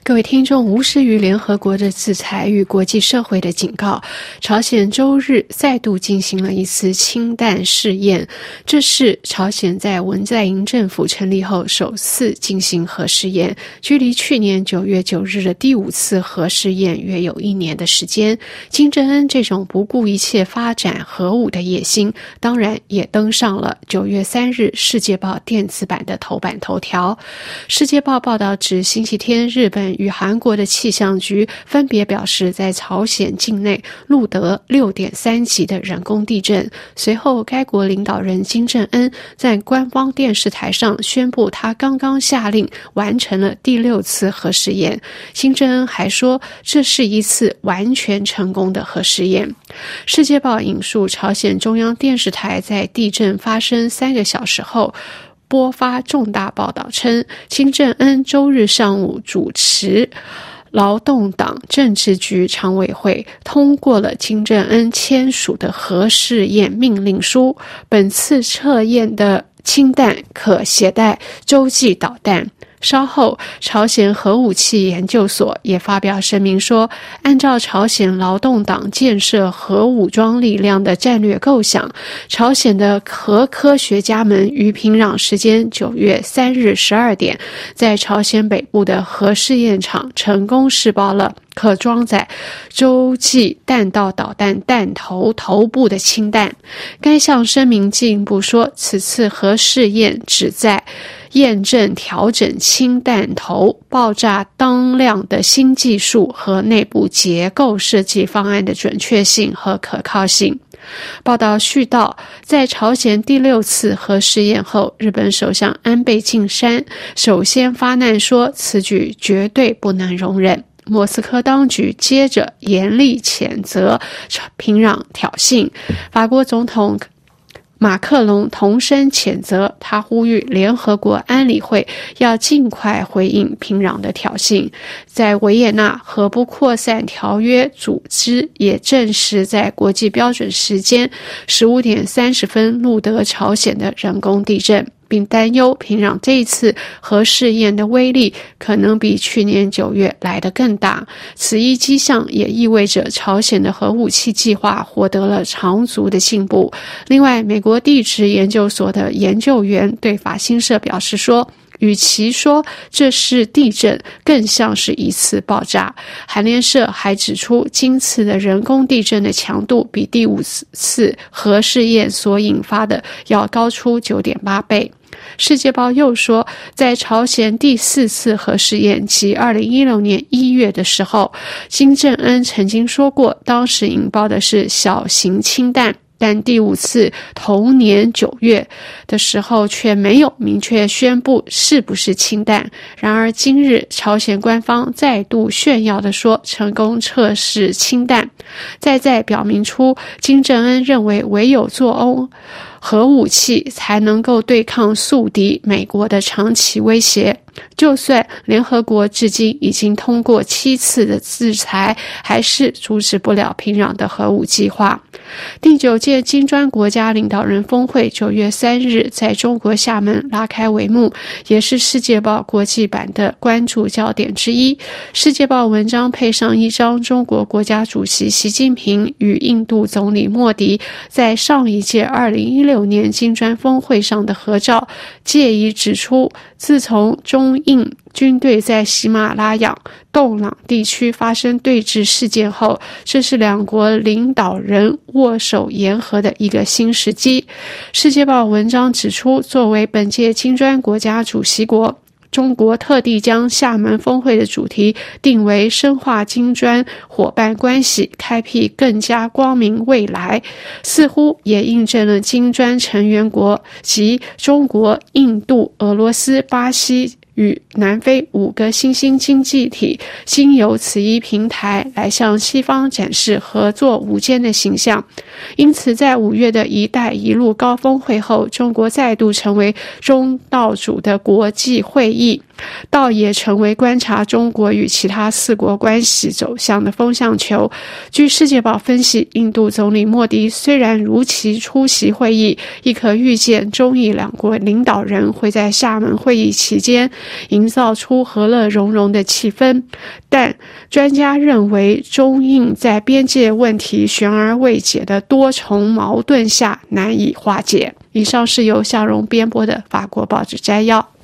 各位听众，无视于联合国的制裁与国际社会的警告，朝鲜周日再度进行了一次氢弹试验。这是朝鲜在文在寅政府成立后首次进行核试验，距离去年9月9日的第5次核试验约有1年的时间。金正恩这种不顾一切发展核武的野心，当然也登上了9月3日《世界报》电子版的头版头条。《世界报》报道指，星期天日本与韩国的气象局分别表示，在朝鲜境内录得6.3级的人工地震。随后，该国领导人金正恩在官方电视台上宣布，他刚刚下令完成了第6次核试验。金正恩还说，这是一次完全成功的核试验。《世界报》引述朝鲜中央电视台在地震发生3个小时后播发重大报道称，金正恩周日上午主持劳动党政治局常委会通过了金正恩签署的核试验命令书。本次测验的氢弹可携带洲际导弹。稍后，朝鲜核武器研究所也发表声明说，按照朝鲜劳动党建设核武装力量的战略构想，朝鲜的核科学家们于平壤时间9月3日12点，在朝鲜北部的核试验场成功试爆了可装载洲际弹道导弹弹头头部的氢弹。该项声明进一步说，此次核试验旨在验证调整氢弹头爆炸当量的新技术和内部结构设计方案的准确性和可靠性。报道续道，在朝鲜第6次核试验后，日本首相安倍晋三首先发难说，此举绝对不能容忍。莫斯科当局接着严厉谴责平壤挑衅。法国总统马克龙同声谴责，他呼吁联合国安理会要尽快回应平壤的挑衅。在维也纳核不扩散条约组织也证实，在国际标准时间15点30分录得朝鲜的人工地震，并担忧平壤这一次核试验的威力可能比去年9月来得更大。此一迹象也意味着朝鲜的核武器计划获得了长足的进步。另外，美国地质研究所的研究员对法新社表示说，与其说这是地震，更像是一次爆炸。韩联社还指出，今次的人工地震的强度比第5次核试验所引发的要高出 9.8 倍。世界报又说，在朝鲜第4次核试验即2016年1月的时候，金正恩曾经说过，当时引爆的是小型氢弹，但第5次同年9月的时候却没有明确宣布是不是氢弹。然而今日朝鲜官方再度炫耀地说成功测试氢弹，再表明出金正恩认为唯有坐拥核武器才能够对抗宿敌美国的长期威胁。就算联合国至今已经通过7次的制裁，还是阻止不了平壤的核武计划。第9届金砖国家领导人峰会9月3日在中国厦门拉开帷幕，也是世界报国际版的关注焦点之一。世界报文章配上一张中国国家主席习近平与印度总理莫迪在上一届2016年金砖峰会上的合照，借以指出，自从中印军队在喜马拉雅洞朗地区发生对峙事件后，这是两国领导人握手言和的一个新时机。世界报文章指出，作为本届金砖国家主席国，中国特地将厦门峰会的主题定为深化金砖伙伴关系，开辟更加光明未来，似乎也印证了金砖成员国及中国、印度、俄罗斯、巴西与南非5个新兴经济体经由此一平台来向西方展示合作无间的形象。因此在5月的一带一路高峰会后，中国再度成为东道主的国际会议倒也成为观察中国与其他4国关系走向的风向球。据世界报分析，印度总理莫迪虽然如期出席会议，亦可预见中印2国领导人会在厦门会议期间营造出和乐融融的气氛，但专家认为中印在边界问题悬而未解的多重矛盾下难以化解。以上是由向荣编播的法国报纸摘要。